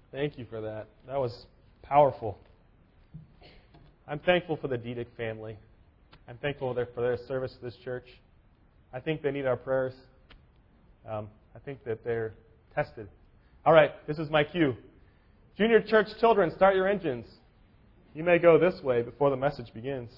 Thank you for that. That was powerful. I'm thankful for the Diedick family. I'm thankful for their service to this church. I think they need our prayers. I think that they're tested. All right, this is my cue. Junior church children, start your engines. You may go this way before the message begins.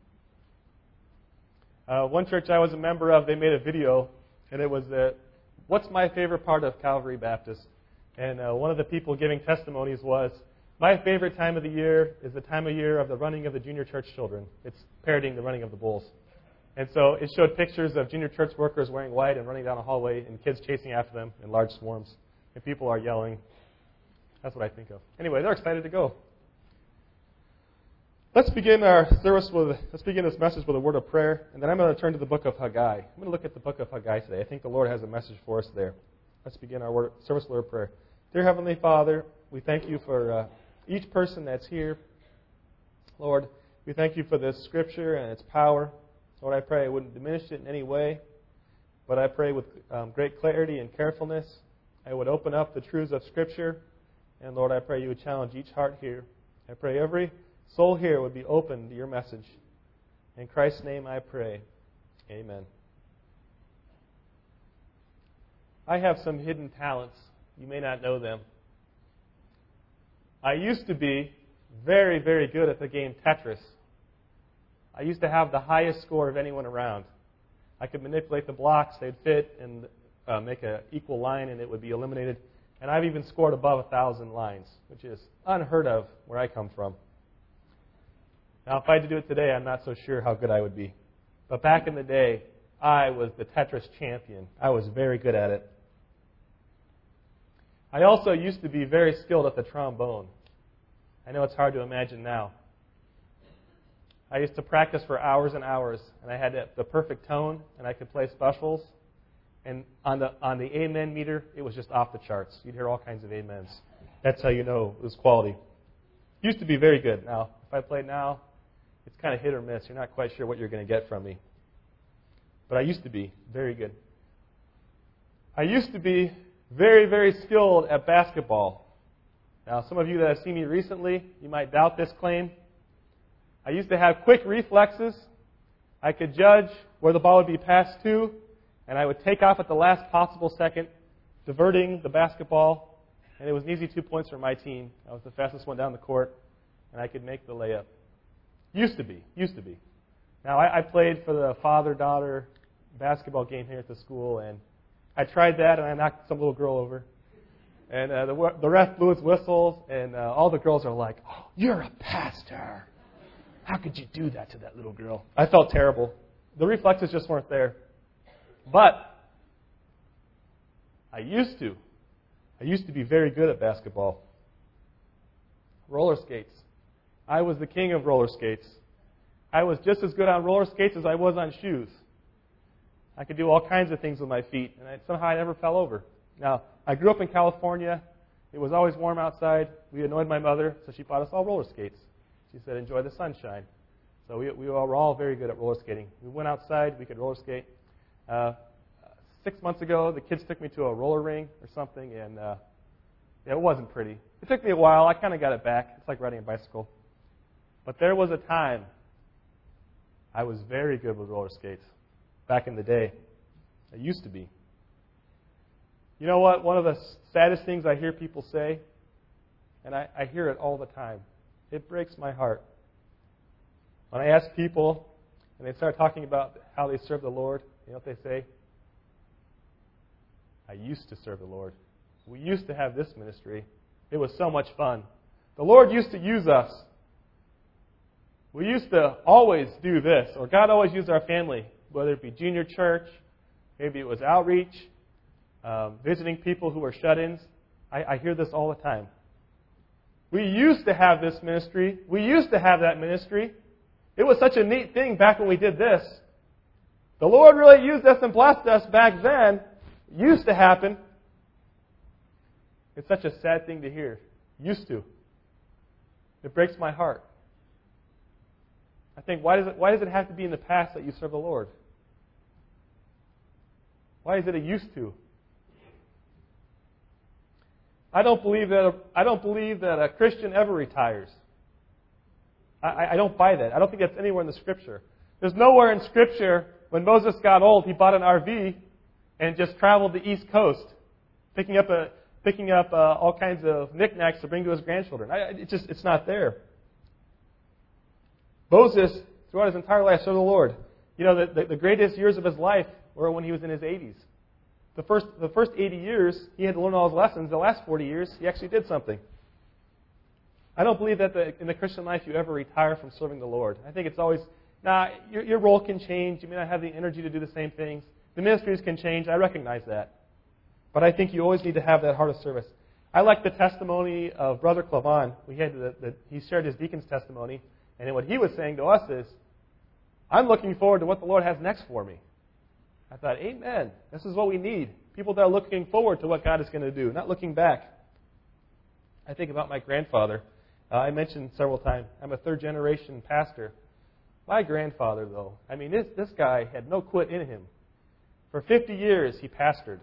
One church I was a member of, they made a video, and it was, what's my favorite part of Calvary Baptist? And one of the people giving testimonies was, my favorite time of the year is the time of year of the running of the junior church children. It's parodying the running of the bulls. And so it showed pictures of junior church workers wearing white and running down a hallway and kids chasing after them in large swarms. And people are yelling. That's what I think of. Anyway, they're excited to go. Let's begin this message with a word of prayer, and then I'm going to turn to the book of Haggai. I'm going to look at the book of Haggai today. I think the Lord has a message for us there. Let's begin our service with a word of prayer. Dear Heavenly Father, we thank you for each person that's here. Lord, we thank you for this scripture and its power. Lord, I pray I wouldn't diminish it in any way, but I pray with great clarity and carefulness, I would open up the truths of Scripture, and Lord, I pray you would challenge each heart here. I pray every soul here would be open to your message. In Christ's name I pray. Amen. I have some hidden talents. You may not know them. I used to be very, very good at the game Tetris. I used to have the highest score of anyone around. I could manipulate the blocks, they'd fit, and make an equal line, and it would be eliminated. And I've even scored above 1,000 lines, which is unheard of where I come from. Now, if I had to do it today, I'm not so sure how good I would be. But back in the day, I was the Tetris champion. I was very good at it. I also used to be very skilled at the trombone. I know it's hard to imagine now. I used to practice for hours and hours, and I had the perfect tone, and I could play specials. And on the amen meter, it was just off the charts. You'd hear all kinds of amens. That's how you know it was quality. Used to be very good. Now, if I play now, it's kind of hit or miss. You're not quite sure what you're going to get from me. But I used to be very good. I used to be very, very skilled at basketball. Now, some of you that have seen me recently, you might doubt this claim. I used to have quick reflexes. I could judge where the ball would be passed to, and I would take off at the last possible second, diverting the basketball, and it was an easy 2 points for my team. I was the fastest one down the court, and I could make the layup. Used to be. Now, I played for the father-daughter basketball game here at the school, and I tried that, and I knocked some little girl over. And the ref blew his whistles, and all the girls are like, "Oh, you're a pastor. How could you do that to that little girl?" I felt terrible. The reflexes just weren't there. But I used to be very good at basketball. Roller skates. I was the king of roller skates. I was just as good on roller skates as I was on shoes. I could do all kinds of things with my feet, and somehow I never fell over. Now, I grew up in California. It was always warm outside. We annoyed my mother, so she bought us all roller skates. She said, "Enjoy the sunshine." So we were all very good at roller skating. We went outside. We could roller skate. 6 months ago, the kids took me to a roller ring or something, and it wasn't pretty. It took me a while. I kind of got it back. It's like riding a bicycle. But there was a time I was very good with roller skates back in the day. I used to be. You know what? One of the saddest things I hear people say, and I hear it all the time, it breaks my heart. When I ask people, and they start talking about how they serve the Lord, you know what they say? I used to serve the Lord. We used to have this ministry. It was so much fun. The Lord used to use us. We used to always do this, or God always used our family, whether it be junior church, maybe it was outreach, visiting people who were shut-ins. I hear this all the time. We used to have this ministry. We used to have that ministry. It was such a neat thing back when we did this. The Lord really used us and blessed us back then. It used to happen. It's such a sad thing to hear. Used to. It breaks my heart. I think, why does it have to be in the past that you serve the Lord? Why is it a used to? I don't believe that a Christian ever retires. I don't buy that. I don't think that's anywhere in the Scripture. There's nowhere in Scripture when Moses got old, he bought an RV and just traveled the East Coast, picking up all kinds of knickknacks to bring to his grandchildren. It's not there. Moses, throughout his entire life, served the Lord. You know, the greatest years of his life were when he was in his 80s. The first 80 years, he had to learn all his lessons. The last 40 years, he actually did something. I don't believe that in the Christian life you ever retire from serving the Lord. I think it's always, your role can change. You may not have the energy to do the same things. The ministries can change. I recognize that. But I think you always need to have that heart of service. I like the testimony of Brother Clavon. He shared his deacon's testimony. And what he was saying to us is, I'm looking forward to what the Lord has next for me. I thought, amen. This is what we need. People that are looking forward to what God is going to do, not looking back. I think about my grandfather. I mentioned several times, I'm a third-generation pastor. My grandfather, though, I mean, this guy had no quit in him. For 50 years, he pastored.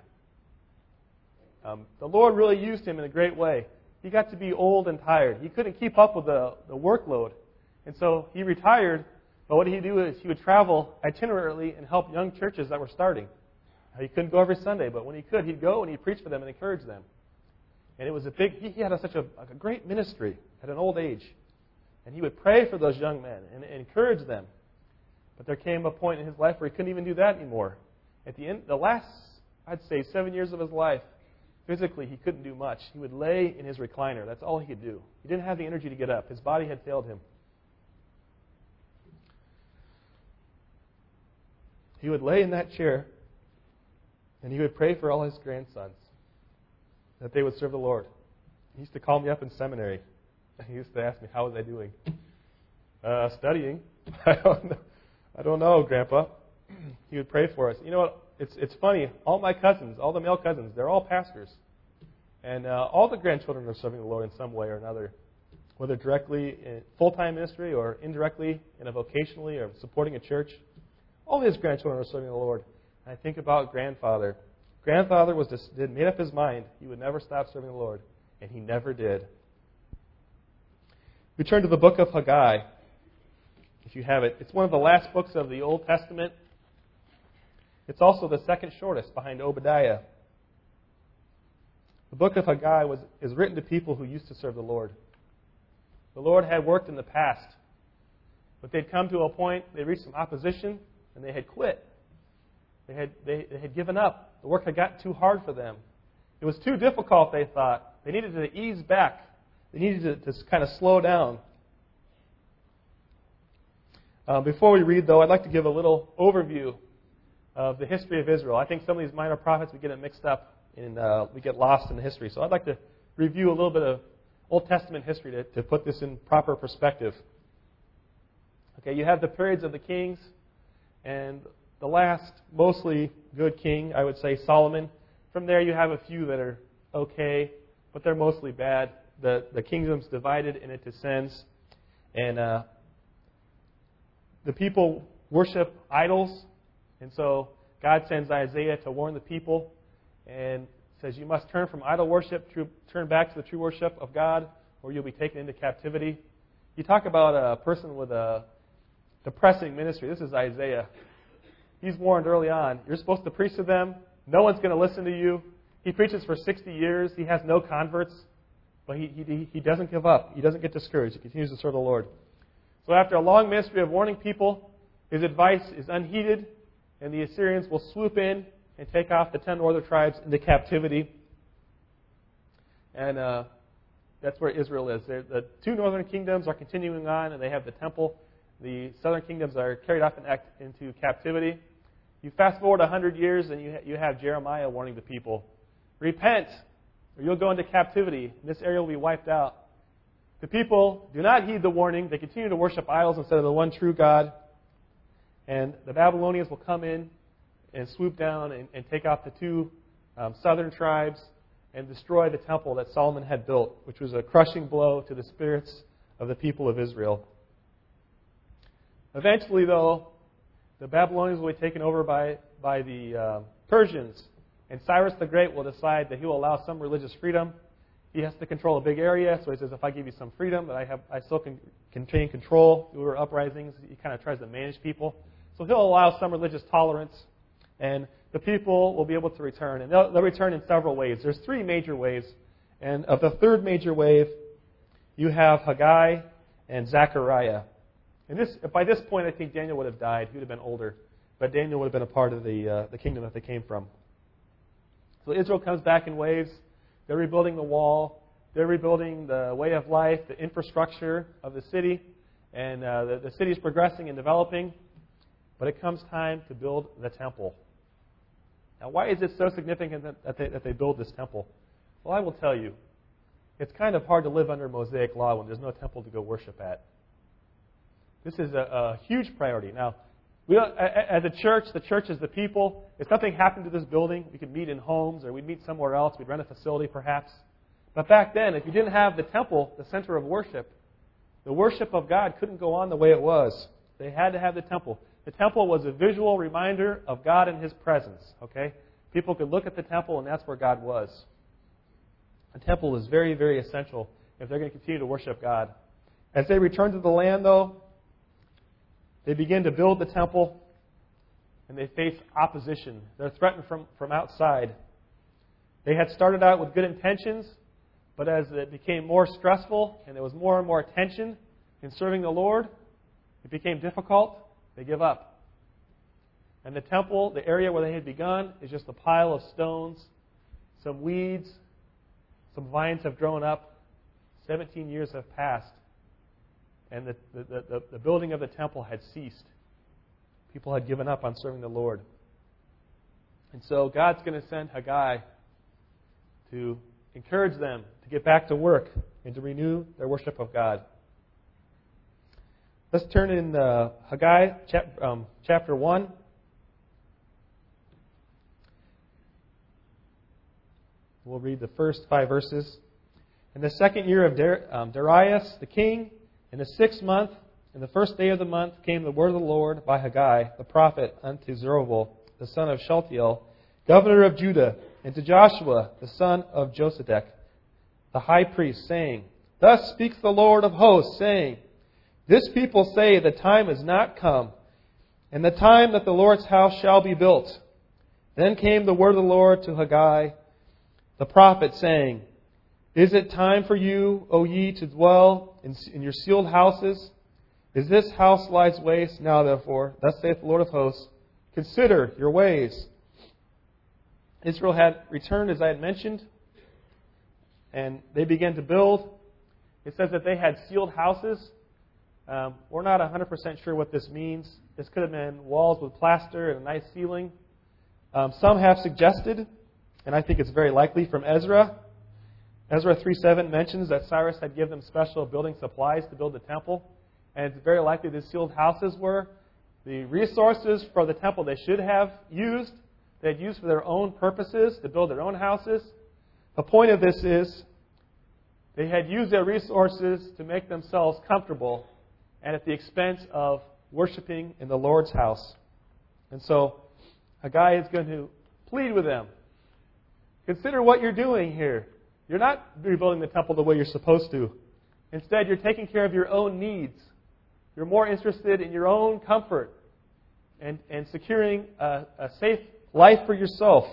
The Lord really used him in a great way. He got to be old and tired. He couldn't keep up with the workload. And so he retired, but what he'd do is he would travel itinerantly and help young churches that were starting. He couldn't go every Sunday, but when he could, he'd go and he'd preach for them and encourage them. And it was he had such a great ministry at an old age. And he would pray for those young men and encourage them. But there came a point in his life where he couldn't even do that anymore. At the end, the last, I'd say, 7 years of his life, physically he couldn't do much. He would lay in his recliner. That's all he could do. He didn't have the energy to get up. His body had failed him. He would lay in that chair and he would pray for all his grandsons that they would serve the Lord. He used to call me up in seminary. He used to ask me, how was I doing? Studying. I don't know, Grandpa. He would pray for us. You know what? It's funny. All my cousins, all the male cousins, they're all pastors. And all the grandchildren are serving the Lord in some way or another, whether directly in full-time ministry or indirectly in a vocationally or supporting a church. All his grandchildren are serving the Lord. And I think about grandfather. Grandfather made up his mind he would never stop serving the Lord, and he never did. We turn to the book of Haggai, if you have it. It's one of the last books of the Old Testament. It's also the second shortest behind Obadiah. The book of Haggai is written to people who used to serve the Lord. The Lord had worked in the past, but they'd come to a point, they reached some opposition, and they had quit. They had given up. The work had gotten too hard for them. It was too difficult, they thought. They needed to ease back. They needed to kind of slow down. Before we read, though, I'd like to give a little overview of the history of Israel. I think some of these minor prophets, we get it mixed up and we get lost in the history. So I'd like to review a little bit of Old Testament history to put this in proper perspective. Okay, you have the periods of the kings, and the last mostly good king, I would say Solomon. From there you have a few that are okay, but they're mostly bad. The kingdom's divided and it descends. And the people worship idols. And so God sends Isaiah to warn the people and says, you must turn from idol worship, turn back to the true worship of God, or you'll be taken into captivity. You talk about a person with a depressing ministry. This is Isaiah. He's warned early on, you're supposed to preach to them. No one's going to listen to you. He preaches for 60 years. He has no converts. But he doesn't give up. He doesn't get discouraged. He continues to serve the Lord. So after a long ministry of warning people, his advice is unheeded, and the Assyrians will swoop in and take off the 10 northern tribes into captivity. And that's where Israel is. The two northern kingdoms are continuing on, and they have the temple. The southern kingdoms are carried off into captivity. You fast forward 100 years, and you have Jeremiah warning the people, repent, or you'll go into captivity, and this area will be wiped out. The people do not heed the warning. They continue to worship idols instead of the one true God. And the Babylonians will come in and swoop down and take out the two southern tribes and destroy the temple that Solomon had built, which was a crushing blow to the spirits of the people of Israel. Eventually, though, the Babylonians will be taken over by the Persians. And Cyrus the Great will decide that he will allow some religious freedom. he has to control a big area. So he says, if I give you some freedom, but I still can contain control through uprisings. He kind of tries to manage people. So he'll allow some religious tolerance, and the people will be able to return. And they'll return in several ways. There's three major ways. And of the third major wave, you have Haggai and Zechariah. And by this point, I think Daniel would have died. He would have been older. But Daniel would have been a part of the kingdom that they came from. So Israel comes back in waves. They're rebuilding the wall. They're rebuilding the way of life, the infrastructure of the city. And the city is progressing and developing. But it comes time to build the temple. Now, why is it so significant that they build this temple? Well, I will tell you. It's kind of hard to live under Mosaic law when there's no temple to go worship at. This is a huge priority. Now, as a church, the church is the people. If something happened to this building, we could meet in homes or we'd meet somewhere else. We'd rent a facility perhaps. But back then, if you didn't have the temple, the center of worship, the worship of God couldn't go on the way it was. They had to have the temple. The temple was a visual reminder of God and His presence. Okay, people could look at the temple and that's where God was. The temple is very, very essential if they're going to continue to worship God. As they return to the land, though, they begin to build the temple, and they face opposition. They're threatened from outside. They had started out with good intentions, but as it became more stressful and there was more and more tension in serving the Lord, it became difficult. They give up. And the temple, the area where they had begun, is just a pile of stones, some weeds, some vines have grown up. 17 years have passed. And the building of the temple had ceased. People had given up on serving the Lord. And so God's going to send Haggai to encourage them to get back to work and to renew their worship of God. Let's turn in Haggai chapter 1. We'll read the first 5 verses. In the second year of Darius the king, in the 6th month, in the first day of the month, came the word of the Lord by Haggai the prophet unto Zerubbabel, the son of Shealtiel, governor of Judah, and to Joshua, the son of Josedek, the high priest, saying, Thus speaks the Lord of hosts, saying, This people say the time is not come, and the time that the Lord's house shall be built. Then came the word of the Lord to Haggai the prophet, saying, Is it time for you, O ye, to dwell in your sealed houses? Is this house lies waste? Now therefore, thus saith the Lord of hosts, consider your ways. Israel had returned, as I had mentioned, and they began to build. It says that they had sealed houses. We're not 100% sure what this means. This could have been walls with plaster and a nice ceiling. Some have suggested, and I think it's very likely, from Ezra. Ezra 3:7 mentions that Cyrus had given them special building supplies to build the temple. And it's very likely the sealed houses were the resources for the temple they should have used. They had used for their own purposes to build their own houses. The point of this is they had used their resources to make themselves comfortable and at the expense of worshiping in the Lord's house. And so Haggai is going to plead with them. Consider what you're doing here. You're not rebuilding the temple the way you're supposed to. Instead, you're taking care of your own needs. You're more interested in your own comfort and securing a safe life for yourself.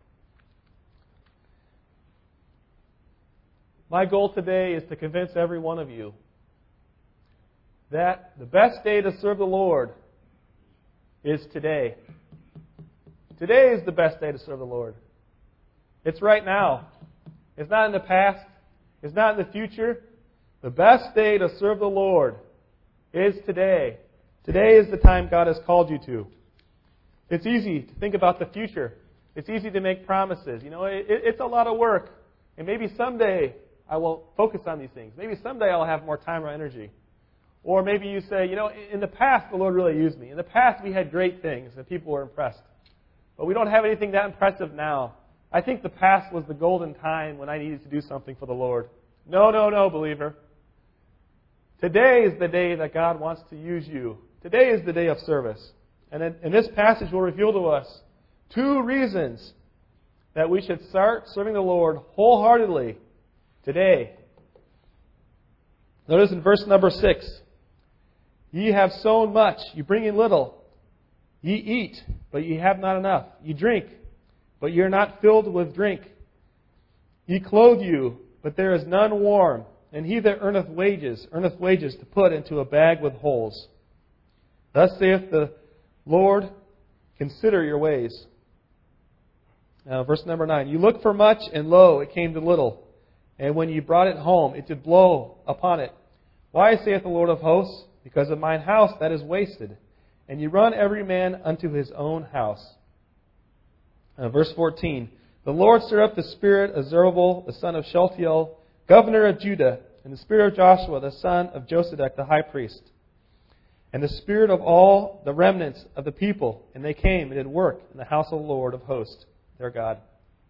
My goal today is to convince every one of you that the best day to serve the Lord is today. Today is the best day to serve the Lord. It's right now. It's not in the past. It's not in the future. The best day to serve the Lord is today. Today is the time God has called you to. It's easy to think about the future. It's easy to make promises. You know, it's a lot of work. And maybe someday I will focus on these things. Maybe someday I'll have more time or energy. Or maybe you say, you know, in the past the Lord really used me. In the past we had great things and people were impressed. But we don't have anything that impressive now. I think the past was the golden time when I needed to do something for the Lord. No, believer. Today is the day that God wants to use you. Today is the day of service. And this passage will reveal to us 2 reasons that we should start serving the Lord wholeheartedly today. Notice in verse number 6, ye have sown much, you bring in little. Ye eat, but ye have not enough. Ye drink, but ye are not filled with drink. Ye clothe you, but there is none warm. And he that earneth wages to put into a bag with holes. Thus saith the Lord, consider your ways. Now, verse number 9. You looked for much, and lo, it came to little. And when ye brought it home, it did blow upon it. Why, saith the Lord of hosts? Because of mine house that is wasted. And ye run every man unto his own house. Verse 14. The Lord stirred up the spirit of Zerubbabel, the son of Shealtiel, governor of Judah, and the spirit of Joshua, the son of Josedek, the high priest, and the spirit of all the remnants of the people. And they came and did work in the house of the Lord of hosts, their God.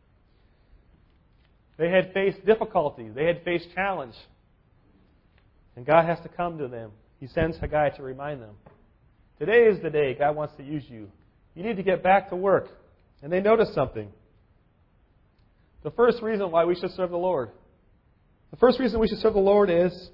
They had faced difficulties. They had faced challenge. And God has to come to them. He sends Haggai to remind them. Today is the day God wants to use you. You need to get back to work. And they noticed something. The first reason why we should serve the Lord. The first reason we should serve the Lord is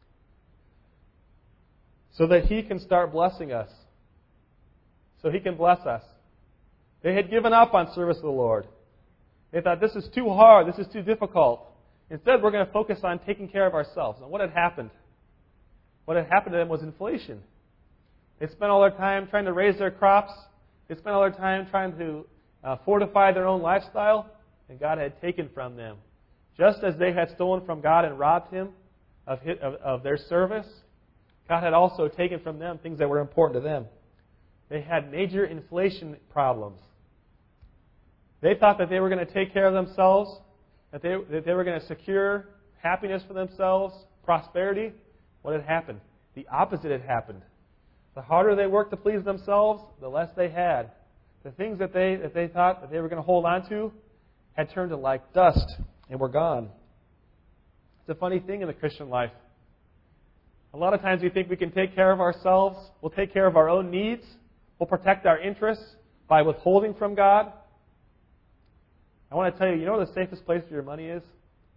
so that He can start blessing us. So He can bless us. They had given up on service to the Lord. They thought, this is too hard, this is too difficult. Instead, we're going to focus on taking care of ourselves. And what had happened? What had happened to them was inflation. They spent all their time trying to raise their crops. They spent all their time trying to fortify their own lifestyle. And God had taken from them. Just as they had stolen from God and robbed Him of their service, God had also taken from them things that were important to them. They had major inflation problems. They thought that they were going to take care of themselves, that they were going to secure happiness for themselves, prosperity. What had happened? The opposite had happened. The harder they worked to please themselves, the less they had. The things that they thought that they were going to hold on to had turned to like dust and were gone. It's a funny thing in the Christian life. A lot of times we think we can take care of ourselves. We'll take care of our own needs. We'll protect our interests by withholding from God. I want to tell you, you know where the safest place for your money is?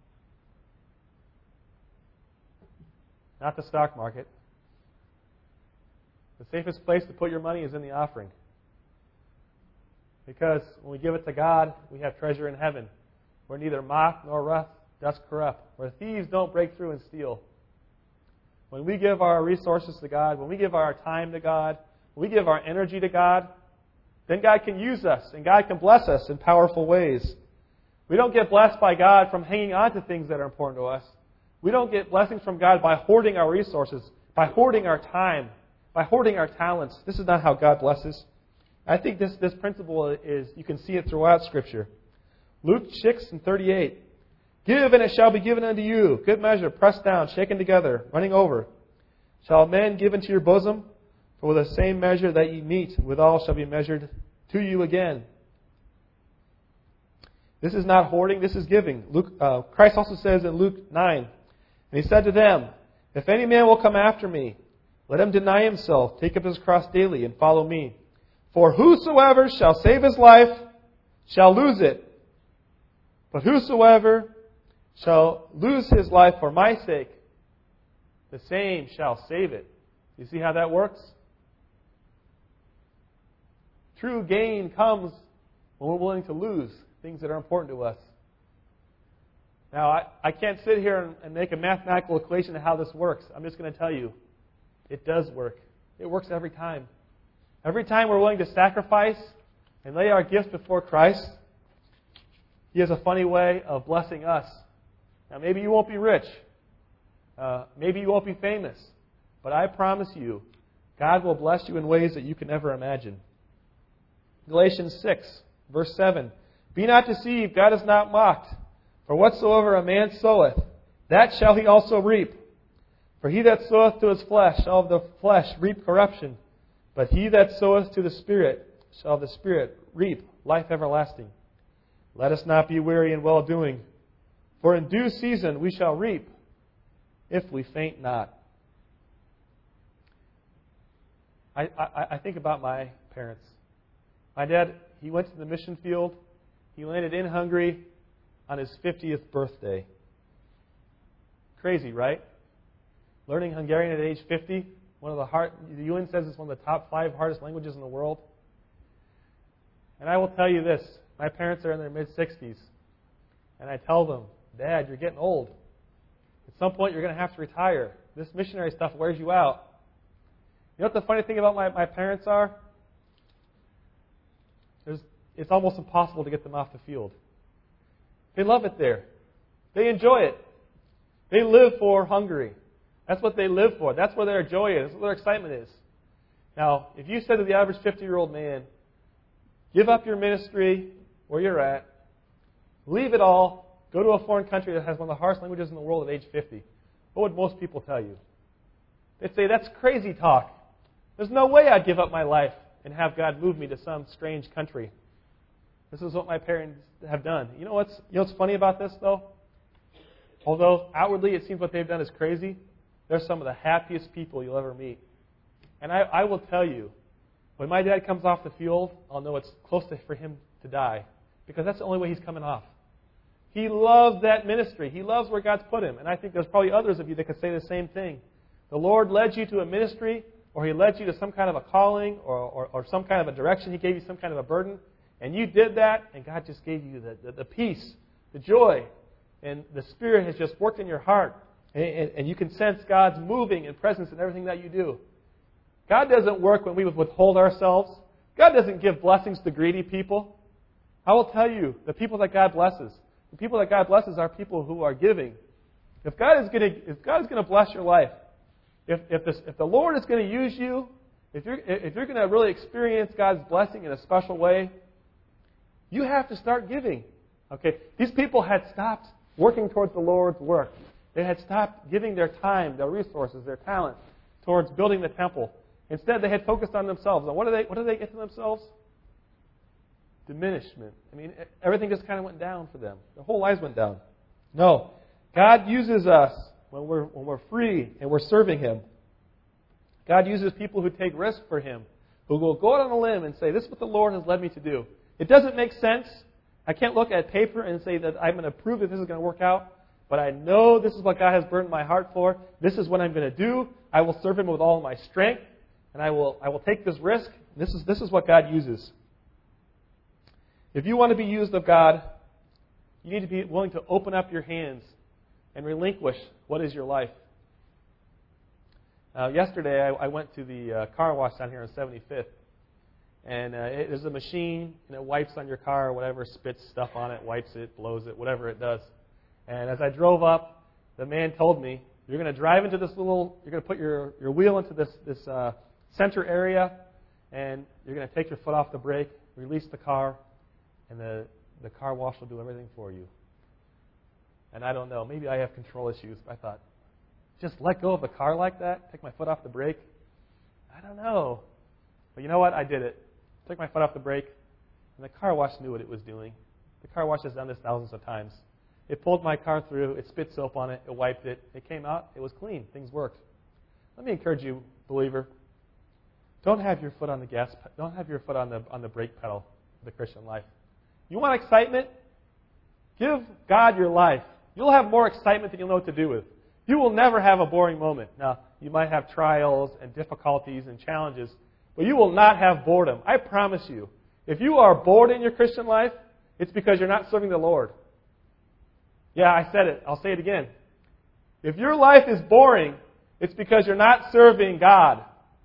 Not the stock market. The safest place to put your money is in the offering. Because when we give it to God, we have treasure in heaven, where neither moth nor rust does corrupt, where thieves don't break through and steal. When we give our resources to God, when we give our time to God, when we give our energy to God, then God can use us, and God can bless us in powerful ways. We don't get blessed by God from hanging on to things that are important to us. We don't get blessings from God by hoarding our resources, by hoarding our time, by hoarding our talents. This is not how God blesses. I think this principle is, you can see it throughout Scripture. Luke 6:38. Give, and it shall be given unto you. Good measure, pressed down, shaken together, running over. Shall men give into your bosom? For with the same measure that ye meet, withal shall be measured to you again. This is not hoarding, this is giving. Christ also says in Luke 9, and He said to them, if any man will come after me, let him deny himself, take up his cross daily, and follow me. For whosoever shall save his life shall lose it. But whosoever shall lose his life for my sake, the same shall save it. You see how that works? True gain comes when we're willing to lose things that are important to us. Now, I can't sit here and make a mathematical equation of how this works. I'm just going to tell you, it does work. It works every time. Every time we're willing to sacrifice and lay our gifts before Christ, He has a funny way of blessing us. Now, maybe you won't be rich. Maybe you won't be famous. But I promise you, God will bless you in ways that you can never imagine. Galatians 6, verse 7. Be not deceived, God is not mocked. For whatsoever a man soweth, that shall he also reap. For he that soweth to his flesh shall of the flesh reap corruption. But he that soweth to the Spirit shall of the Spirit reap life everlasting. Let us not be weary in well-doing. For in due season we shall reap, if we faint not. I think about my parents. My dad, he went to the mission field. He landed in Hungary on his 50th birthday. Crazy, right? Learning Hungarian at age 50, the UN says it's one of the top 5 hardest languages in the world. And I will tell you this, my parents are in their mid-60s, and I tell them, Dad, you're getting old. At some point, you're going to have to retire. This missionary stuff wears you out. You know what the funny thing about my parents are? It's almost impossible to get them off the field. They love it there. They enjoy it. They live for Hungary. That's what they live for. That's where their joy is. That's where their excitement is. Now, if you said to the average 50-year-old man, give up your ministry where you're at, leave it all, go to a foreign country that has one of the hardest languages in the world at age 50, what would most people tell you? They'd say, that's crazy talk. There's no way I'd give up my life and have God move me to some strange country. This is what my parents have done. You know what's funny about this, though? Although outwardly it seems what they've done is crazy, they're some of the happiest people you'll ever meet. And I will tell you, when my dad comes off the field, I'll know it's close for him to die, because that's the only way he's coming off. He loves that ministry. He loves where God's put him. And I think there's probably others of you that could say the same thing. The Lord led you to a ministry, or He led you to some kind of a calling, or some kind of a direction. He gave you some kind of a burden. And you did that, and God just gave you the peace, the joy, and the Spirit has just worked in your heart. And you can sense God's moving and presence in everything that you do. God doesn't work when we withhold ourselves. God doesn't give blessings to greedy people. I will tell you, the people that God blesses are people who are giving. If God is going to bless your life, if the Lord is going to use you, if you're going to really experience God's blessing in a special way, you have to start giving. Okay? These people had stopped working towards the Lord's work. They had stopped giving their time, their resources, their talent towards building the temple. Instead, they had focused on themselves. And what do they get to themselves? Diminishment. I mean, everything just kind of went down for them. Their whole lives went down. No. God uses us when we're free and we're serving Him. God uses people who take risk for Him, who will go out on a limb and say, this is what the Lord has led me to do. It doesn't make sense. I can't look at paper and say that I'm going to prove that this is going to work out, but I know this is what God has burdened my heart for. This is what I'm going to do. I will serve Him with all my strength, and I will take this risk. This is what God uses. If you want to be used of God, you need to be willing to open up your hands and relinquish what is your life. Yesterday, I went to the car wash down here on 75th. And there's a machine, and it wipes on your car or whatever, spits stuff on it, wipes it, blows it, whatever it does. And as I drove up, the man told me, you're going to drive into this you're going to put your wheel into this center area, and you're going to take your foot off the brake, release the car, and the car wash will do everything for you. And I don't know, maybe I have control issues. I thought, just let go of the car like that? Take my foot off the brake? I don't know. But you know what? I did it. Took my foot off the brake, and the car wash knew what it was doing. The car wash has done this thousands of times. It pulled my car through. It spit soap on it. It wiped it. It came out. It was clean. Things worked. Let me encourage you, believer. Don't have your foot on the gas. Don't have your foot on the brake pedal of the Christian life. You want excitement? Give God your life. You'll have more excitement than you'll know what to do with. You will never have a boring moment. Now, you might have trials and difficulties and challenges, but you will not have boredom. I promise you. If you are bored in your Christian life, it's because you're not serving the Lord. Yeah, I said it. I'll say it again. If your life is boring, it's because you're not serving God.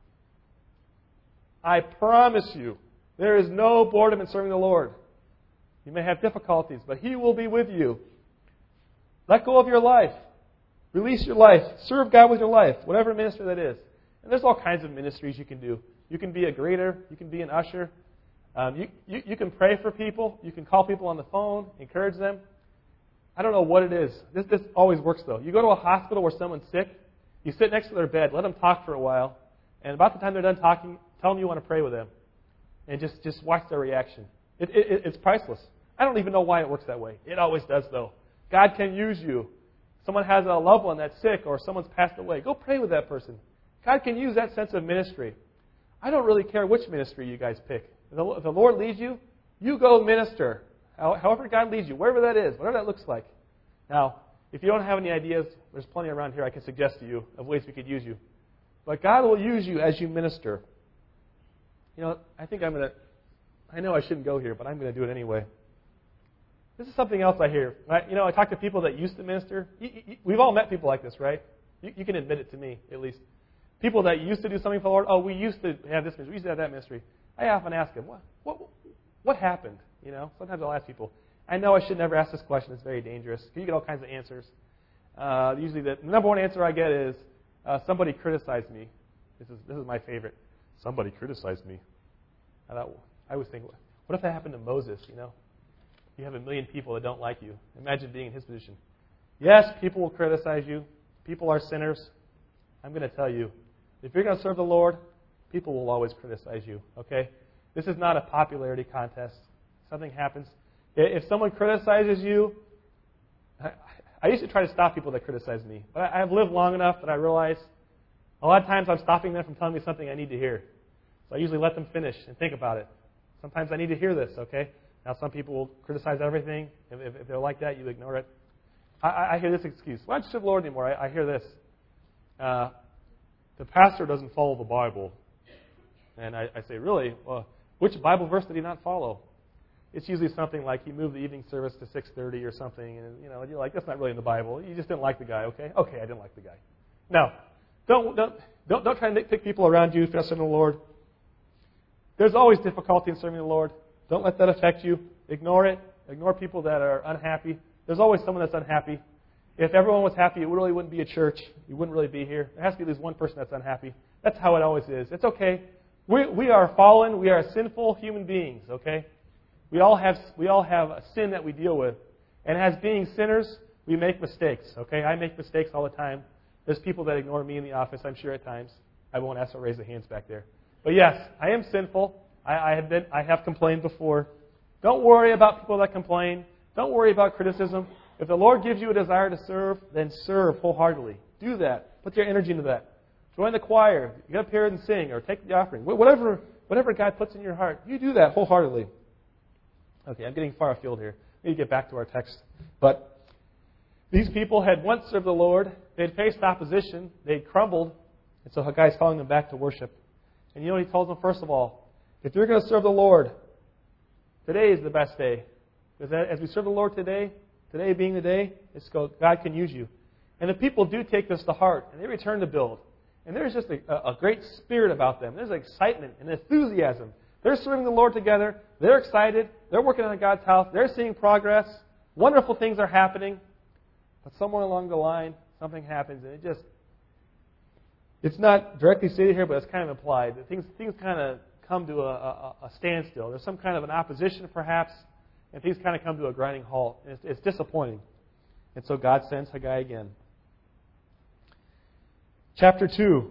I promise you, there is no boredom in serving the Lord. You may have difficulties, but He will be with you. Let go of your life. Release your life. Serve God with your life, whatever ministry that is. And there's all kinds of ministries you can do. You can be a greeter. You can be an usher. You can pray for people. You can call people on the phone, encourage them. I don't know what it is. This always works, though. You go to a hospital where someone's sick. You sit next to their bed. Let them talk for a while. And about the time they're done talking, tell them you want to pray with them. And just watch their reaction. It's priceless. I don't even know why it works that way. It always does, though. God can use you. Someone has a loved one that's sick or someone's passed away. Go pray with that person. God can use that sense of ministry. I don't really care which ministry you guys pick. If the Lord leads you, you go minister. However God leads you, wherever that is, whatever that looks like. Now, If you don't have any ideas, there's plenty around here I can suggest to you of ways we could use you. But God will use you as you minister. You know, I know I shouldn't go here, but I'm going to do it anyway. This is something else I hear. I talk to people that used to minister. We've all met people like this, right? You can admit it to me, at least. People that used to do something for the Lord. Oh, we used to have this ministry. We used to have that ministry. I often ask them, what happened? You know, sometimes I'll ask people. I know I should never ask this question. It's very dangerous. You get all kinds of answers. Usually the number one answer I get is, somebody criticized me. This is my favorite. Somebody criticized me. I always think, what if that happened to Moses, you know? You have 1 million people that don't like you. Imagine being in his position. Yes, people will criticize you. People are sinners. I'm going to tell you, if you're going to serve the Lord, people will always criticize you, okay? This is not a popularity contest. Something happens. If someone criticizes you, I used to try to stop people that criticize me. But I've lived long enough that I realize a lot of times I'm stopping them from telling me something I need to hear. So I usually let them finish and think about it. Sometimes I need to hear this, okay? Now some people will criticize everything. If they're like that, you ignore it. I hear this excuse. Why don't you serve the Lord anymore? I hear this. The pastor doesn't follow the Bible. And I say, really? Well, which Bible verse did he not follow? It's usually something like he moved the evening service to 6:30 or something, and you're like, that's not really in the Bible. You just didn't like the guy, okay? Okay, I didn't like the guy. Now, don't try and pick people around you if you're not serving the Lord. There's always difficulty in serving the Lord. Don't let that affect you. Ignore it. Ignore people that are unhappy. There's always someone that's unhappy. If everyone was happy, it really wouldn't be a church. You wouldn't really be here. There has to be at least one person that's unhappy. That's how it always is. It's okay. We are fallen. We are sinful human beings, okay? We all have a sin that we deal with. And as being sinners, we make mistakes, okay? I make mistakes all the time. There's people that ignore me in the office, I'm sure, at times. I won't ask to raise their hands back there. But yes, I am sinful. I have complained before. Don't worry about people that complain. Don't worry about criticism. If the Lord gives you a desire to serve, then serve wholeheartedly. Do that. Put your energy into that. Join the choir. Get up here and sing or take the offering. Whatever God puts in your heart, you do that wholeheartedly. Okay, I'm getting far afield here. We need to get back to our text. But these people had once served the Lord. They had faced opposition. They had crumbled. And so Haggai's calling them back to worship. And you know what he tells them? First of all, if you're going to serve the Lord, today is the best day. Because as we serve the Lord today being the day, God can use you. And the people do take this to heart, and they return to build. And there's just a great spirit about them. There's excitement and enthusiasm. They're serving the Lord together. They're excited. They're working on God's house. They're seeing progress. Wonderful things are happening. But somewhere along the line, something happens, and it's not directly stated here, but it's kind of implied. Things kind of come to a standstill. There's some kind of an opposition, perhaps, and things kind of come to a grinding halt. And it's disappointing. And so God sends Haggai again. Chapter 2.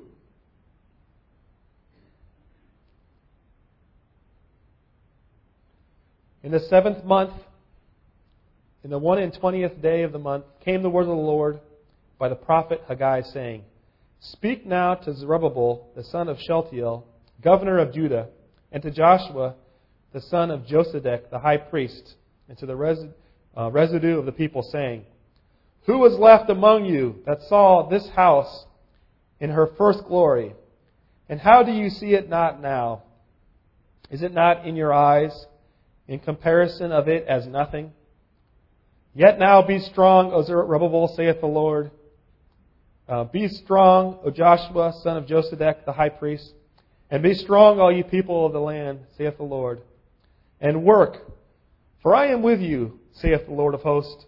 In the 7th month, in the 21st day of the month, came the word of the Lord by the prophet Haggai, saying, Speak now to Zerubbabel, the son of Shealtiel, governor of Judah, and to Joshua, the son of Josedek, the high priest, and to the residue of the people, saying, Who was left among you that saw this house in her first glory? And how do you see it not now? Is it not in your eyes, in comparison of it as nothing? Yet now be strong, O Zerubbabel, saith the Lord. Be strong, O Joshua, son of Josedek, the high priest. And be strong, all you people of the land, saith the Lord. And work, for I am with you, saith the Lord of hosts.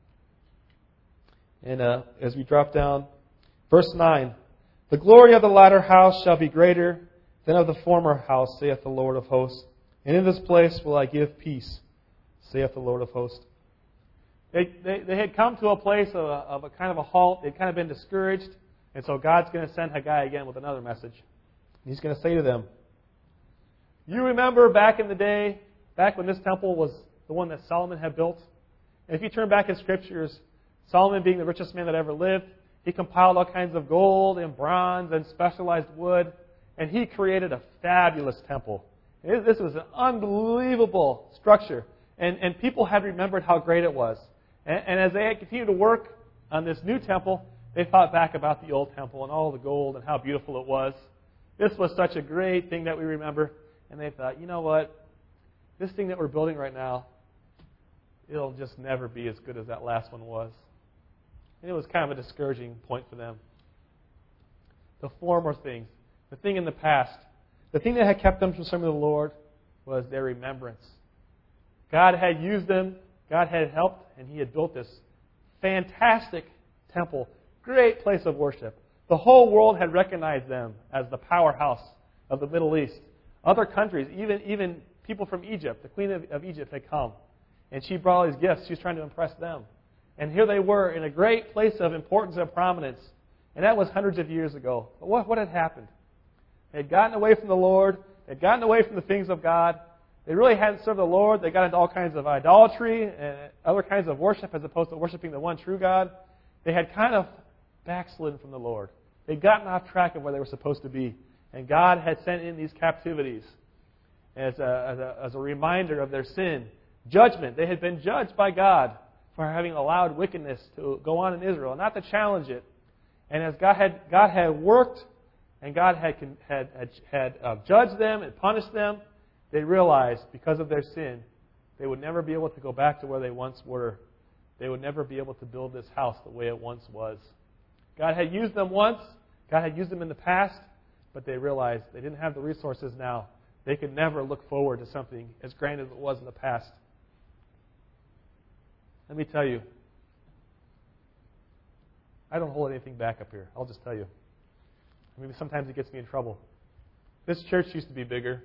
And as we drop down, verse 9. The glory of the latter house shall be greater than of the former house, saith the Lord of hosts. And in this place will I give peace, saith the Lord of hosts. They had come to a place of a kind of a halt. They'd kind of been discouraged. And so God's going to send Haggai again with another message. He's going to say to them, You remember back in the day, back when this temple was the one that Solomon had built? And if you turn back in Scriptures, Solomon being the richest man that ever lived, he compiled all kinds of gold and bronze and specialized wood. And he created a fabulous temple. This was an unbelievable structure. And people had remembered how great it was. And as they had continued to work, on this new temple, they thought back about the old temple and all the gold and how beautiful it was. This was such a great thing that we remember. And they thought, you know what? This thing that we're building right now, it'll just never be as good as that last one was. And it was kind of a discouraging point for them. The former things, the thing in the past, the thing that had kept them from serving the Lord was their remembrance. God had used them, God had helped, and He had built this fantastic temple, great place of worship. The whole world had recognized them as the powerhouse of the Middle East. Other countries, even people from Egypt, the queen of Egypt had come. And she brought all these gifts. She was trying to impress them. And here they were in a great place of importance and prominence. And that was hundreds of years ago. But what had happened? They had gotten away from the Lord. They had gotten away from the things of God. They really hadn't served the Lord. They got into all kinds of idolatry and other kinds of worship as opposed to worshiping the one true God. They had kind of backslidden from the Lord. They'd gotten off track of where they were supposed to be. And God had sent in these captivities as a reminder of their sin. Judgment. They had been judged by God for having allowed wickedness to go on in Israel, not to challenge it. And as God had worked and God had judged them and punished them, they realized because of their sin, they would never be able to go back to where they once were. They would never be able to build this house the way it once was. God had used them once. God had used them in the past. But they realized they didn't have the resources now. They could never look forward to something as grand as it was in the past. Let me tell you, I don't hold anything back up here. I'll just tell you. Maybe sometimes it gets me in trouble. This church used to be bigger.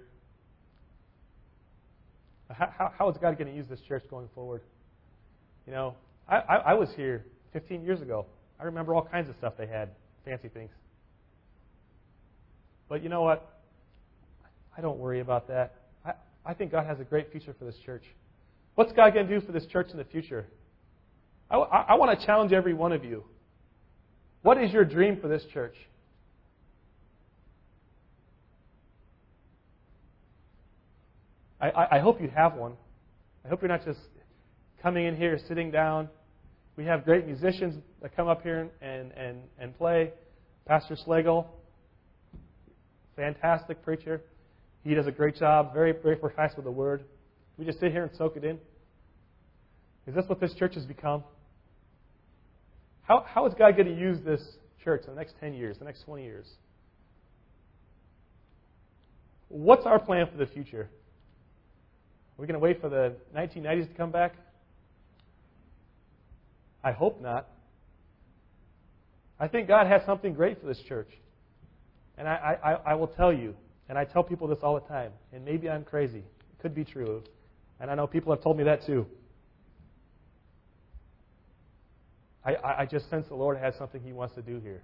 How is God going to use this church going forward? You know, I was here 15 years ago. I remember all kinds of stuff they had, fancy things. But you know what? I don't worry about that. I think God has a great future for this church. What's God going to do for this church in the future? I want to challenge every one of you. What is your dream for this church? I hope you have one. I hope you're not just coming in here, sitting down. We have great musicians that come up here and play. Pastor Slagle, fantastic preacher. He does a great job, very, very precise with the Word. We just sit here and soak it in. Is this what this church has become? How is God going to use this church in the next 10 years, the next 20 years? What's our plan for the future? Are we going to wait for the 1990s to come back? I hope not. I think God has something great for this church. And I will tell you, and I tell people this all the time, and maybe I'm crazy. It could be true. And I know people have told me that too. I just sense the Lord has something He wants to do here.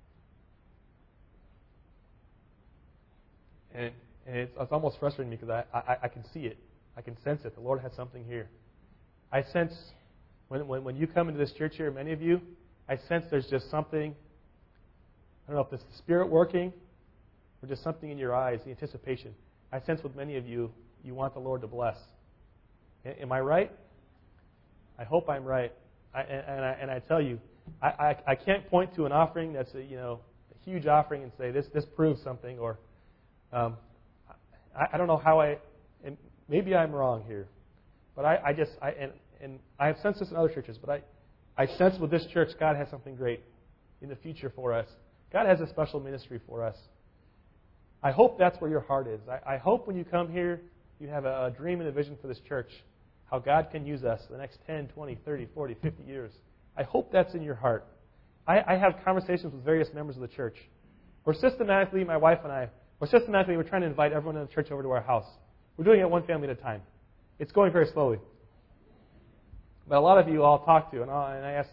And it's almost frustrating me because I can see it. I can sense it. The Lord has something here. I sense, when you come into this church here, many of you, I sense there's just something, I don't know if it's the Spirit working or just something in your eyes, the anticipation. I sense with many of you, you want the Lord to bless. Am I right? I hope I'm right. And I tell you, I can't point to an offering that's a huge offering and say this proves something, or I don't know how and maybe I'm wrong here, but I have sensed this in other churches, but I sense with this church God has something great in the future for us. God has a special ministry for us. I hope that's where your heart is. I hope when you come here, you have a dream and a vision for this church, how God can use us the next 10, 20, 30, 40, 50 years. I hope that's in your heart. I have conversations with various members of the church. My wife and I, we're trying to invite everyone in the church over to our house. We're doing it one family at a time. It's going very slowly. But a lot of you I'll talk to, and I ask,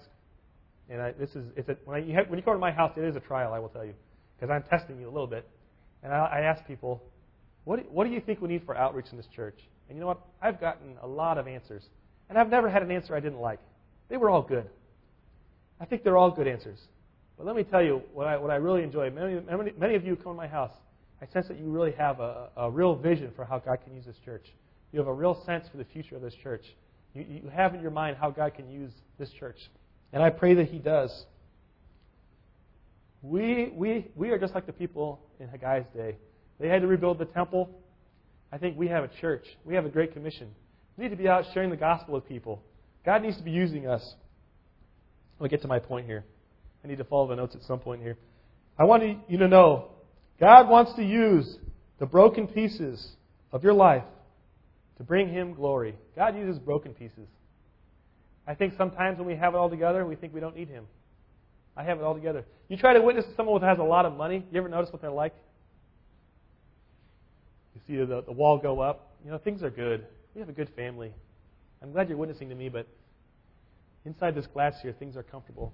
when you come to my house, it is a trial, I will tell you, because I'm testing you a little bit. And I ask people, what do you think we need for outreach in this church? And you know what? I've gotten a lot of answers. And I've never had an answer I didn't like. They were all good. I think they're all good answers. But let me tell you what I really enjoy. Many of you come to my house. I sense that you really have a real vision for how God can use this church. You have a real sense for the future of this church. You have in your mind how God can use this church And I pray that He does. We are just like the people in Haggai's day. They had to rebuild the temple. I think we have a church. We have a great commission. We need to be out sharing the gospel with people. God needs to be using us. I'll get to my point here. I need to follow the notes at some point here. I want you to know, God wants to use the broken pieces of your life to bring Him glory. God uses broken pieces. I think sometimes when we have it all together, we think we don't need Him. I have it all together. You try to witness to someone who has a lot of money. You ever notice what they're like? You see the wall go up. You know, things are good. We have a good family. I'm glad you're witnessing to me, but inside this glass here, things are comfortable.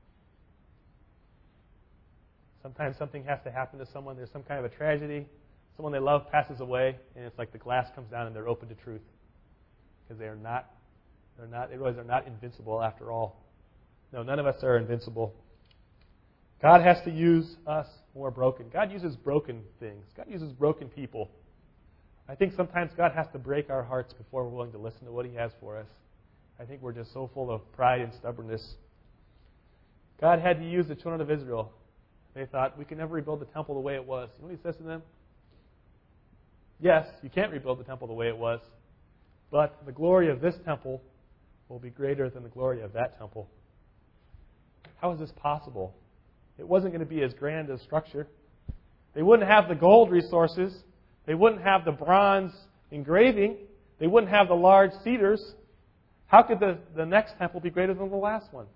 Sometimes something has to happen to someone. There's some kind of a tragedy. Someone they love passes away, and it's like the glass comes down and they're open to truth. Because they realize they're not invincible after all. No, none of us are invincible. God has to use us when we're broken. God uses broken things. God uses broken people. I think sometimes God has to break our hearts before we're willing to listen to what He has for us. I think we're just so full of pride and stubbornness. God had to use the children of Israel. They thought, we can never rebuild the temple the way it was. You know what He says to them? Yes, you can't rebuild the temple the way it was, but the glory of this temple will be greater than the glory of that temple. How is this possible? It wasn't going to be as grand a structure. They wouldn't have the gold resources. They wouldn't have the bronze engraving. They wouldn't have the large cedars. How could the next temple be greater than the last one?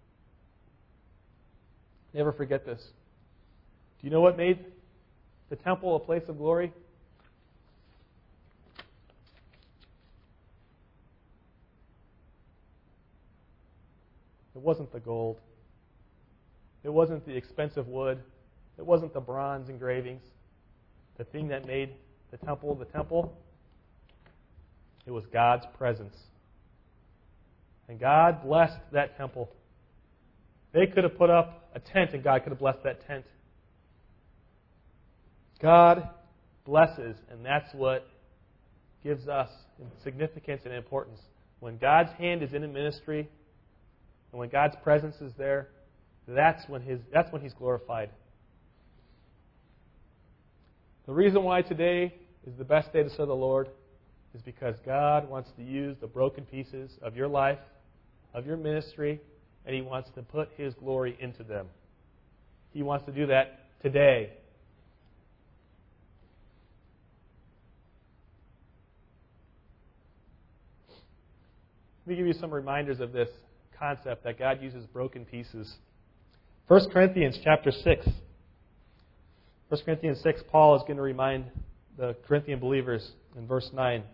Never forget this. Do you know what made the temple a place of glory? It wasn't the gold. It wasn't the expensive wood. It wasn't the bronze engravings. The thing that made the temple, it was God's presence. And God blessed that temple. They could have put up a tent and God could have blessed that tent. God blesses, and that's what gives us significance and importance. When God's hand is in a ministry, and when God's presence is there, that's when He's glorified. The reason why today is the best day to serve the Lord is because God wants to use the broken pieces of your life, of your ministry, and He wants to put His glory into them. He wants to do that today. Let me give you some reminders of this concept that God uses broken pieces. 1 Corinthians chapter 6. 1 Corinthians 6, Paul is going to remind the Corinthian believers in verse 9.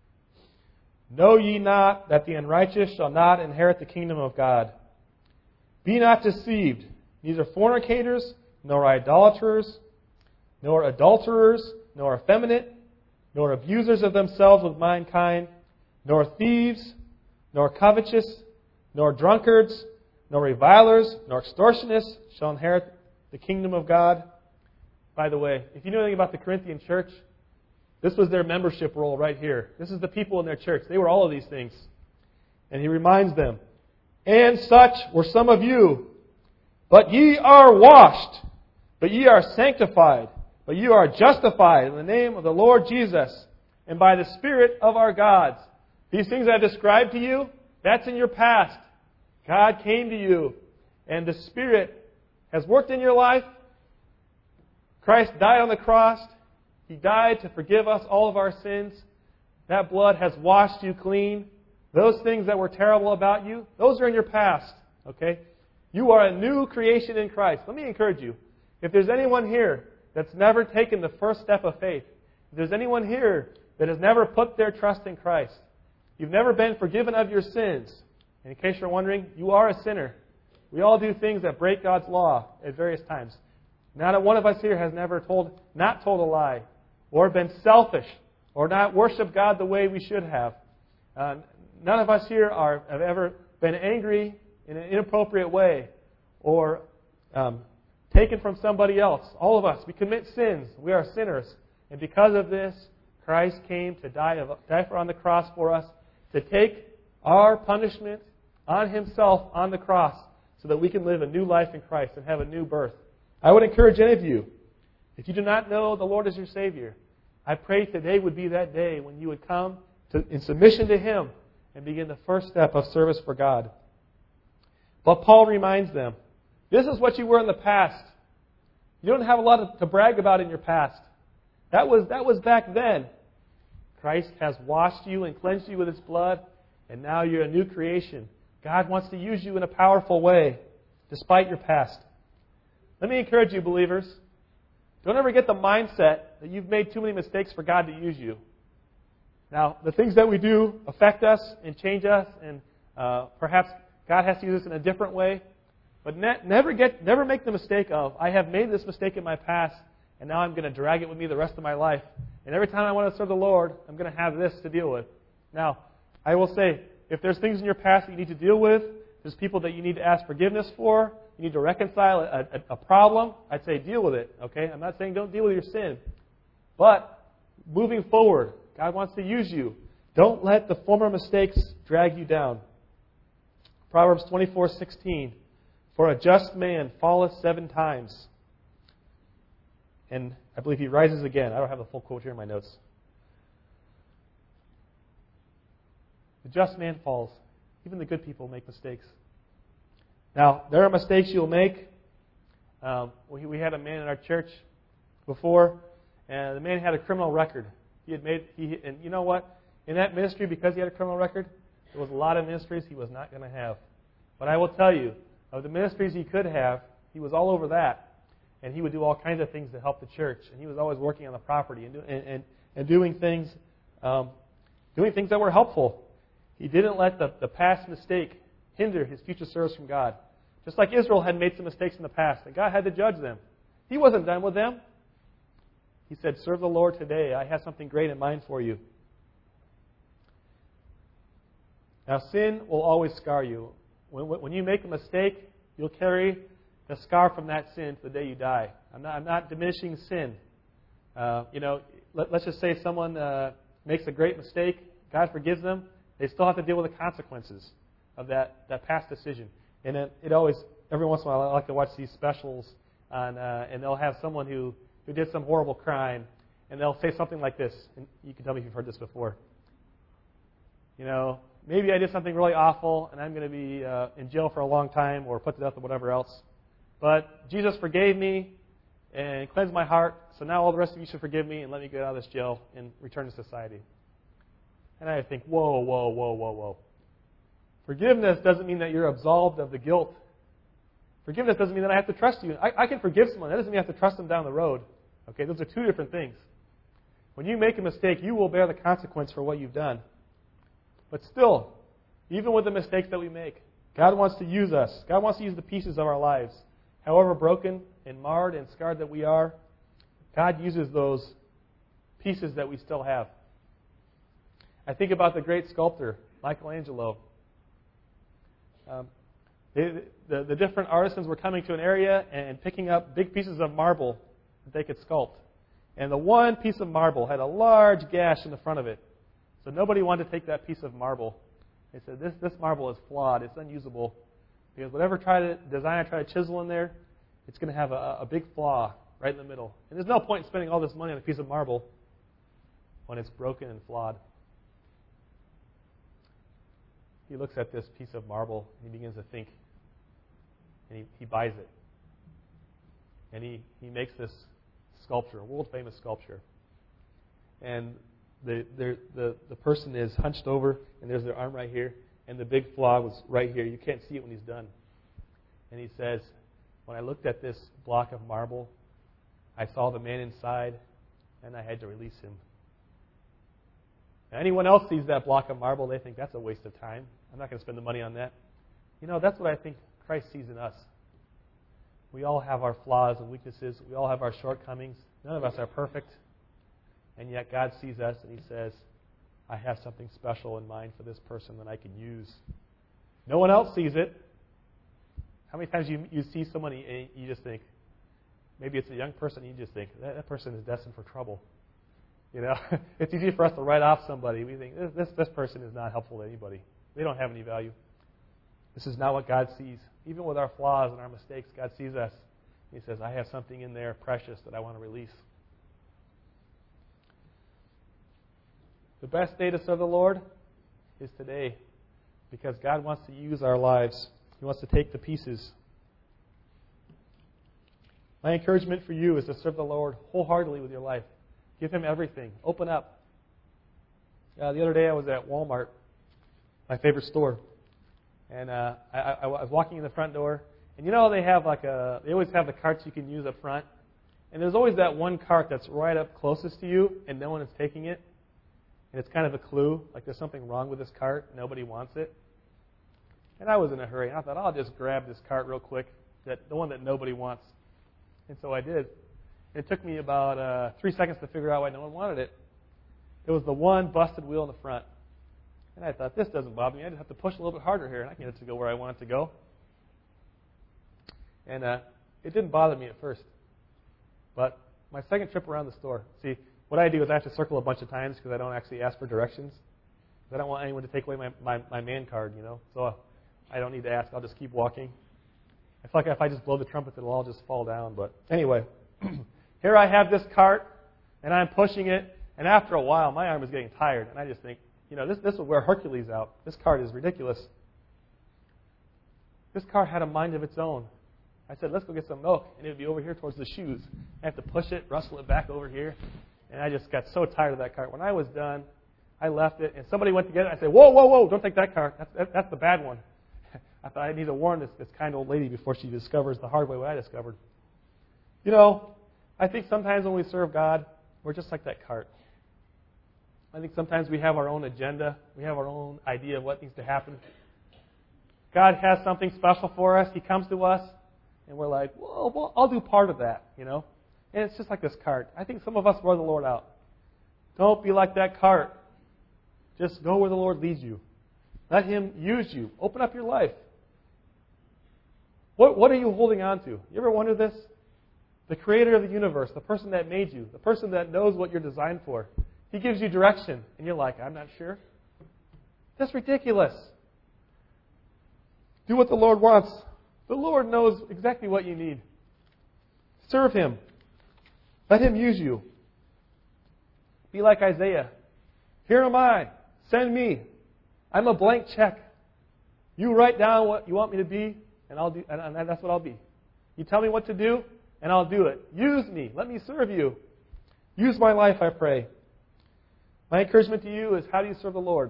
Know ye not that the unrighteous shall not inherit the kingdom of God? Be not deceived, neither fornicators, nor idolaters, nor adulterers, nor effeminate, nor abusers of themselves with mankind, nor thieves, nor covetous, nor drunkards, nor revilers, nor extortionists shall inherit the kingdom of God. By the way, if you know anything about the Corinthian church, this was their membership roll right here. This is the people in their church. They were all of these things. And he reminds them, and such were some of you, but ye are washed, but ye are sanctified, but ye are justified in the name of the Lord Jesus, and by the Spirit of our God. These things I described to you, that's in your past. God came to you, and the Spirit has worked in your life. Christ died on the cross. He died to forgive us all of our sins. That blood has washed you clean. Those things that were terrible about you, those are in your past. Okay? You are a new creation in Christ. Let me encourage you. If there's anyone here that's never taken the first step of faith, if there's anyone here that has never put their trust in Christ, you've never been forgiven of your sins. And in case you're wondering, you are a sinner. We all do things that break God's law at various times. Not one of us here has never not told a lie, or been selfish, or not worshiped God the way we should have. None of us here have ever been angry in an inappropriate way, or taken from somebody else. All of us, we commit sins. We are sinners. And because of this, Christ came to die on the cross for us, to take our punishment, on Himself on the cross so that we can live a new life in Christ and have a new birth. I would encourage any of you, if you do not know the Lord as your Savior, I pray today would be that day when you would come in submission to Him and begin the first step of service for God. But Paul reminds them, this is what you were in the past. You don't have a lot to brag about in your past. That was back then. Christ has washed you and cleansed you with His blood, and now you're a new creation. God wants to use you in a powerful way, despite your past. Let me encourage you, believers. Don't ever get the mindset that you've made too many mistakes for God to use you. Now, the things that we do affect us and change us, and perhaps God has to use us in a different way. But never make the mistake of, I have made this mistake in my past, and now I'm going to drag it with me the rest of my life. And every time I want to serve the Lord, I'm going to have this to deal with. Now, I will say, if there's things in your past that you need to deal with, there's people that you need to ask forgiveness for, you need to reconcile a problem, I'd say deal with it. Okay? I'm not saying don't deal with your sin. But moving forward, God wants to use you. Don't let the former mistakes drag you down. Proverbs 24:16. For a just man falleth 7 times. And I believe he rises again. I don't have the full quote here in my notes. The just man falls. Even the good people make mistakes. Now, there are mistakes you'll make. We had a man in our church before, and the man had a criminal record. And you know what? In that ministry, because he had a criminal record, there was a lot of ministries he was not going to have. But I will tell you, of the ministries he could have, he was all over that. And he would do all kinds of things to help the church. And he was always working on the property and doing things that were helpful. He didn't let the past mistake hinder his future service from God. Just like Israel had made some mistakes in the past, and God had to judge them. He wasn't done with them. He said, serve the Lord today. I have something great in mind for you. Now, sin will always scar you. When you make a mistake, you'll carry the scar from that sin to the day you die. I'm not diminishing sin. Let's just say someone makes a great mistake. God forgives them. They still have to deal with the consequences of that past decision. And it always, every once in a while, I like to watch these specials and they'll have someone who did some horrible crime, and they'll say something like this. And you can tell me if you've heard this before. Maybe I did something really awful, and I'm going to be in jail for a long time or put to death or whatever else. But Jesus forgave me and cleansed my heart, so now all the rest of you should forgive me and let me get out of this jail and return to society. And I think, whoa. Forgiveness doesn't mean that you're absolved of the guilt. Forgiveness doesn't mean that I have to trust you. I can forgive someone. That doesn't mean I have to trust them down the road. Okay, those are two different things. When you make a mistake, you will bear the consequence for what you've done. But still, even with the mistakes that we make, God wants to use us. God wants to use the pieces of our lives. However broken and marred and scarred that we are, God uses those pieces that we still have. I think about the great sculptor, Michelangelo. The different artisans were coming to an area and picking up big pieces of marble that they could sculpt. And the one piece of marble had a large gash in the front of it. So nobody wanted to take that piece of marble. They said, this marble is flawed. It's unusable. Because whatever designer tried to chisel in there, it's going to have a big flaw right in the middle. And there's no point in spending all this money on a piece of marble when it's broken and flawed. He looks at this piece of marble and he begins to think. And he buys it. And he makes this sculpture, a world-famous sculpture. And the person is hunched over, and there's their arm right here, and the big flaw was right here. You can't see it when he's done. And he says, when I looked at this block of marble, I saw the man inside, and I had to release him. Now, anyone else sees that block of marble, they think that's a waste of time. I'm not going to spend the money on that. That's what I think Christ sees in us. We all have our flaws and weaknesses. We all have our shortcomings. None of us are perfect. And yet God sees us and He says, I have something special in mind for this person that I can use. No one else sees it. How many times you see someone and you just think, maybe it's a young person, and you just think, that person is destined for trouble. It's easy for us to write off somebody. We think, this person is not helpful to anybody. They don't have any value. This is not what God sees. Even with our flaws and our mistakes, God sees us. He says, I have something in there precious that I want to release. The best day to serve the Lord is today, because God wants to use our lives. He wants to take the pieces. My encouragement for you is to serve the Lord wholeheartedly with your life. Give Him everything. Open up. The other day I was at Walmart, my favorite store, and I was walking in the front door, and you know they always have the carts you can use up front, and there's always that one cart that's right up closest to you, and no one is taking it, and it's kind of a clue, like there's something wrong with this cart, nobody wants it. And I was in a hurry, and I thought, I'll just grab this cart real quick, the one that nobody wants. And so I did. It took me about 3 seconds to figure out why no one wanted it. It was the one busted wheel in the front. And I thought, this doesn't bother me. I just have to push a little bit harder here, and I can get it to go where I want it to go. And it didn't bother me at first. But my second trip around the store, see, what I do is I have to circle a bunch of times because I don't actually ask for directions. I don't want anyone to take away my man card, you know. So I don't need to ask. I'll just keep walking. I feel like if I just blow the trumpet, it'll all just fall down. But anyway, here I have this cart, and I'm pushing it. And after a while, my arm is getting tired. And I just think, you know, this will wear Hercules out. This cart is ridiculous. This cart had a mind of its own. I said, let's go get some milk. And it would be over here towards the shoes. I have to push it, rustle it back over here. And I just got so tired of that cart. When I was done, I left it. And somebody went to get it. I said, whoa, whoa, whoa, don't take that cart. That's the bad one. I thought I need to warn this kind old lady before she discovers the hard way what I discovered. You know, I think sometimes when we serve God, we're just like that cart. I think sometimes we have our own agenda. We have our own idea of what needs to happen. God has something special for us. He comes to us, and we're like, well, I'll do part of that, you know. And it's just like this cart. I think some of us wear the Lord out. Don't be like that cart. Just go where the Lord leads you. Let Him use you. Open up your life. What are you holding on to? You ever wonder this? The Creator of the universe, the person that made you, the person that knows what you're designed for, He gives you direction, and you're like, I'm not sure. That's ridiculous. Do what the Lord wants. The Lord knows exactly what you need. Serve Him. Let Him use you. Be like Isaiah. Here am I. Send me. I'm a blank check. You write down what you want me to be, and I'll do, and that's what I'll be. You tell me what to do, and I'll do it. Use me. Let me serve you. Use my life, I pray. My encouragement to you is, how do you serve the Lord?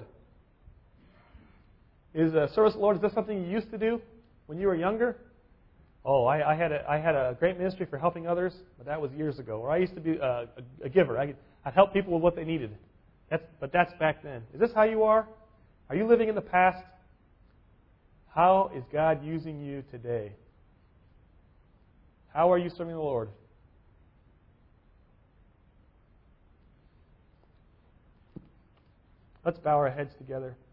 Is service of the Lord, is this something you used to do when you were younger? Oh, I had a great ministry for helping others, but that was years ago. Or I used to be a giver. I'd help people with what they needed. But that's back then. Is this how you are? Are you living in the past? How is God using you today? How are you serving the Lord? Let's bow our heads together.